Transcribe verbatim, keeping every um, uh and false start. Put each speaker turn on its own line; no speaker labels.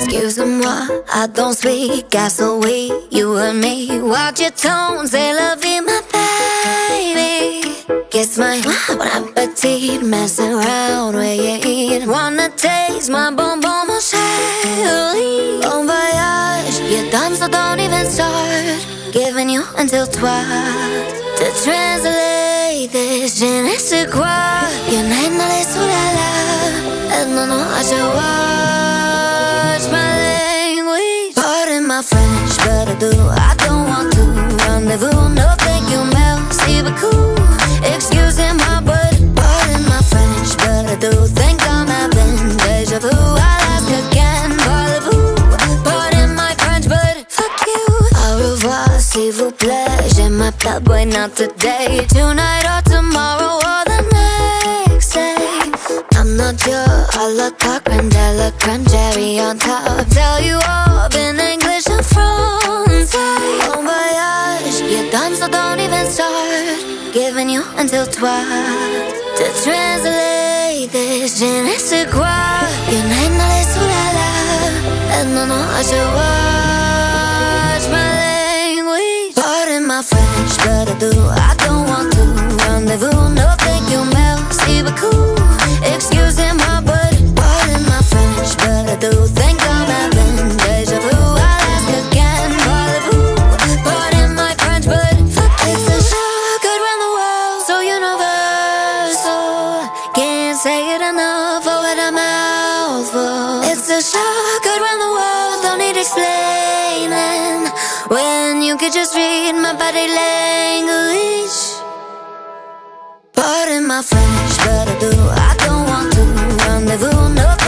Excuse-moi, I don't speak gasoline. You and me, watch your tone, c'est la vie, my baby. Kiss my bon appetit, messing around where you eat. Wanna taste my bonbon, mon chéri. Bon voyage, your time, so don't even start. Giving you until twelve. To translate this, je ne sais quoi. You ain't not les sous la la. And no, no, I should watch my language. Pardon my French, but I do, I don't want to rendezvous. No, thank you, merci beaucoup. Excusez-moi, but pardon my French, but I do think I'm having deja vu. I'll ask again, parlez-vous? Pardon my French, but fuck you. Au revoir, s'il vous plaît. Je m'appelle, boy, not today. Tonight or tomorrow or the next day. I'm not your a la carte, Crandella, cranberry on top. Tell you off in English and France. Bon voyage, your time, so don't even start. Giving you until twelve. To translate this, je ne sais quoi. You ain't not les sous la la. And no, no, I should watch my language. Pardon my French, but I do, I don't want to rendezvous. No, thank you, merci beaucoup. Excusez-moi, but pardon my French, but I do think I'm having deja vu. I'll ask again, parlez-vous? Pardon my French, but fuck you. It's a shock around the world, so universal. Can't say it enough over the mouthful. It's a shock around the world, don't need explaining. When you could just read my body language. Pardon my French, but I do, I don't want to rendezvous. No,